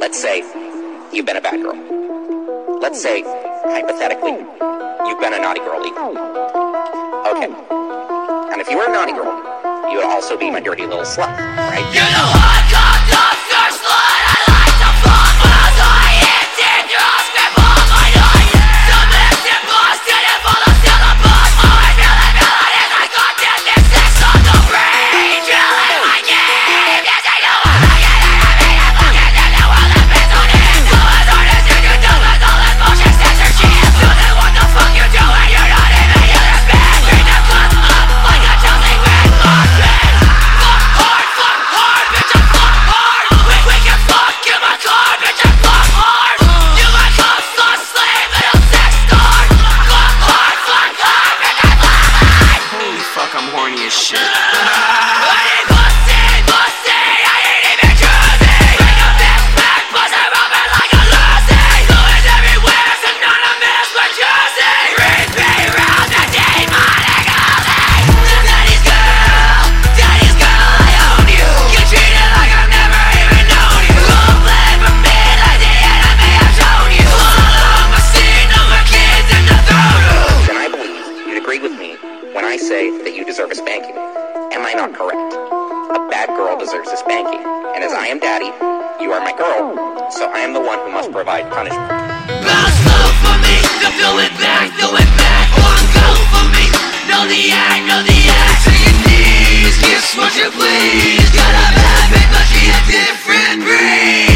let's say you've been a bad girl. Let's say, hypothetically, you've been a naughty girlie. Okay. And if you were a naughty girl, you would also be my dirty little slut, right? You know I got the first blood. I like to fuck when I was lying. Dangerous, grip on my night. Some lifted busted and full of syllables. Always feeling melodies. I got this sex on the brain. Drilling my game. Yes, I know I'm not getting it. I mean, I'm fucking in the world of benzodiazepines. So as hard as you can do with all this bullshit censorship. So then what the fuck you doing? You're not even human being. Bring the club up like a Chelsea Green Larkin. Fuck hard, bitch, I fuck hard. We can fuck in my car, bitch, I fuck hard. You might come son, slave, little sex star. Fuck hard, bitch, I fuck hard. Holy fuck, I'm horny as shit. I need pussy, I ain't even choosy. Bring a bitch back, bust her open like a Lucy. Fluids everywhere, synonymous with juicy. Read me round the demonic alley. Daddy's girl, I own you. Get treated like I've never even known you. Don't play for me like the enemy I've shown you. All of my scene, all my kids in the throne. Then I believe you'd agree with me when I say that you deserve a spanking. Am I not correct? A bad girl deserves a spanking. And as I am daddy, you are my girl, so I am the one who must provide punishment. Bounce slow for me, to throw it back. One go for me, know the act. To your knees, kiss what you please. Got a bad bitch, but she a different breed.